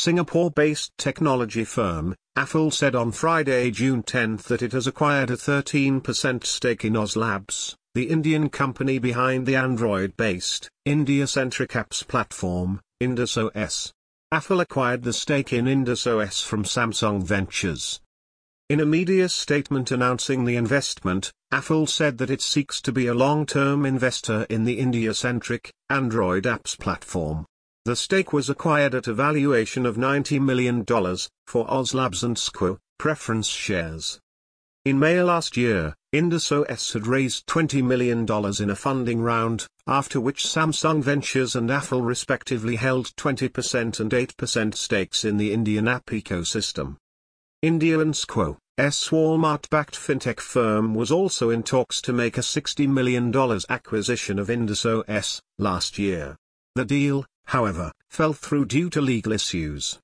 Singapore-based technology firm, Affle said on Friday, June 10 that it has acquired a 13% stake in Oz Labs, the Indian company behind the Android-based, India-centric apps platform, IndusOS. Affle acquired the stake in IndusOS from Samsung Ventures. In a media statement announcing the investment, Affle said that it seeks to be a long-term investor in the India-centric, Android apps platform. The stake was acquired at a valuation of $90 million, for Oz Labs and SQ, preference shares. In May last year, IndusOS had raised $20 million in a funding round, after which Samsung Ventures and Affle respectively held 20% and 8% stakes in the Indian app ecosystem. India and SQ, Walmart-backed fintech firm, was also in talks to make a $60 million acquisition of IndusOS last year. The deal, however, fell through due to legal issues.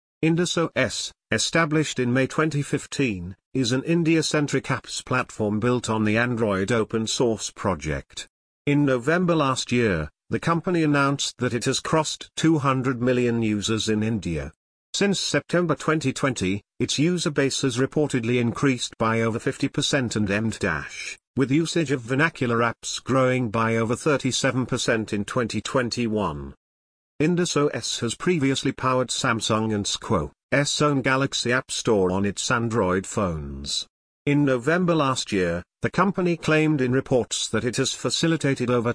IndusOS, established in May 2015, is an India-centric apps platform built on the Android open-source project. In November last year, the company announced that it has crossed 200 million users in India. Since September 2020, its user base has reportedly increased by over 50% and m-, with usage of vernacular apps growing by over 37% in 2021. IndusOS has previously powered Samsung and SQ's own Galaxy App Store on its Android phones. In November last year, the company claimed in reports that it has facilitated over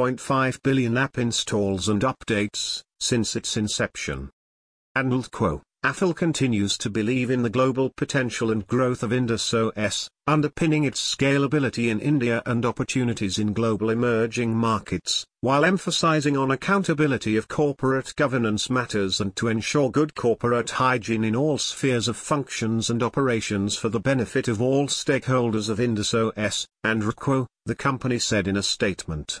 2.5 billion app installs and updates since its inception. And Affle continues to believe in the global potential and growth of IndusOS, underpinning its scalability in India and opportunities in global emerging markets, while emphasizing on accountability of corporate governance matters and to ensure good corporate hygiene in all spheres of functions and operations for the benefit of all stakeholders of IndusOS and RQ, the company said in a statement.